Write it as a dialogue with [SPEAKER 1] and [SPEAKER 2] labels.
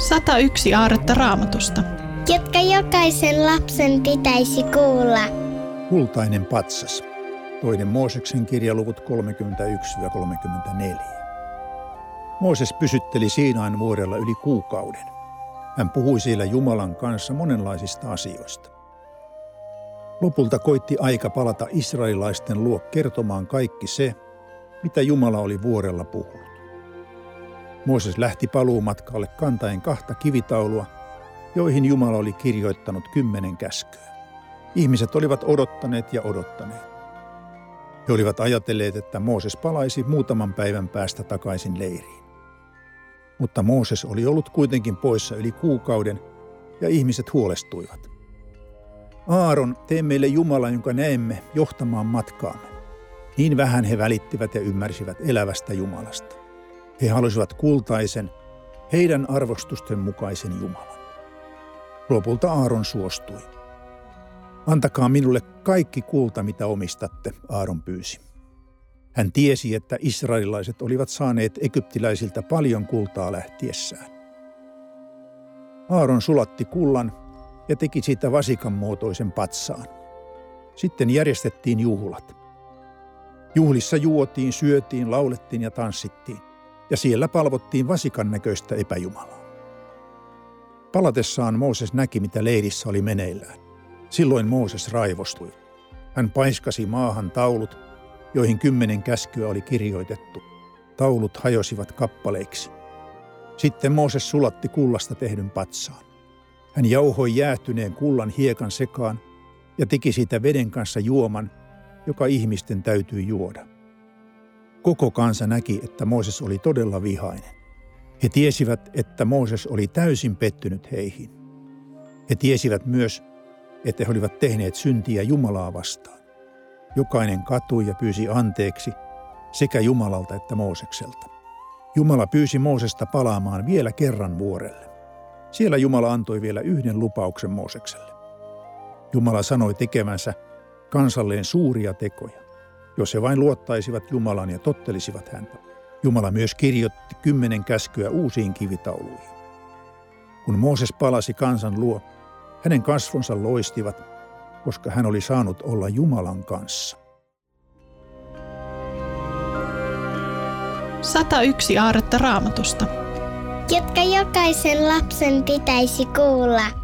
[SPEAKER 1] 101 aarretta Raamatusta,
[SPEAKER 2] jotka jokaisen lapsen pitäisi kuulla.
[SPEAKER 3] Kultainen patsas. 2. Mooseksen kirja luvut 31-34. Mooses pysytteli Siinain vuorella yli kuukauden. Hän puhui siellä Jumalan kanssa monenlaisista asioista. Lopulta koitti aika palata israelilaisten luo kertomaan kaikki se, mitä Jumala oli vuorella puhunut. Mooses lähti paluumatkalle kantaen 2 kivitaulua, joihin Jumala oli kirjoittanut 10 käskyä. Ihmiset olivat odottaneet ja odottaneet. He olivat ajatelleet, että Mooses palaisi muutaman päivän päästä takaisin leiriin. Mutta Mooses oli ollut kuitenkin poissa yli kuukauden ja ihmiset huolestuivat. Aaron, tee meille Jumala, jonka näemme johtamaan matkaamme. Niin vähän he välittivät ja ymmärsivät elävästä Jumalasta. He halusivat kultaisen, heidän arvostusten mukaisen Jumalan. Lopulta Aaron suostui. Antakaa minulle kaikki kulta, mitä omistatte, Aaron pyysi. Hän tiesi, että israelilaiset olivat saaneet egyptiläisiltä paljon kultaa lähtiessään. Aaron sulatti kullan ja teki siitä vasikan muotoisen patsaan. Sitten järjestettiin juhlat. Juhlissa juotiin, syötiin, laulettiin ja tanssittiin, ja siellä palvottiin vasikan näköistä epäjumalaa. Palatessaan Mooses näki, mitä leirissä oli meneillään. Silloin Mooses raivostui. Hän paiskasi maahan taulut, joihin 10 käskyä oli kirjoitettu. Taulut hajosivat kappaleiksi. Sitten Mooses sulatti kullasta tehdyn patsaan. Hän jauhoi jäähtyneen kullan hiekan sekaan ja teki siitä veden kanssa juoman, joka ihmisten täytyi juoda. Koko kansa näki, että Mooses oli todella vihainen. He tiesivät, että Mooses oli täysin pettynyt heihin. He tiesivät myös, että he olivat tehneet syntiä Jumalaa vastaan. Jokainen katui ja pyysi anteeksi sekä Jumalalta että Moosekselta. Jumala pyysi Moosesta palaamaan vielä kerran vuorelle. Siellä Jumala antoi vielä yhden lupauksen Moosekselle. Jumala sanoi tekevänsä kansalleen suuria tekoja, jos he vain luottaisivat Jumalaan ja tottelisivat häntä. Jumala myös kirjoitti 10 käskyä uusiin kivitauluihin. Kun Mooses palasi kansan luo, hänen kasvonsa loistivat, koska hän oli saanut olla Jumalan kanssa.
[SPEAKER 1] 101 aarretta Raamatusta,
[SPEAKER 2] jotka jokaisen lapsen pitäisi kuulla.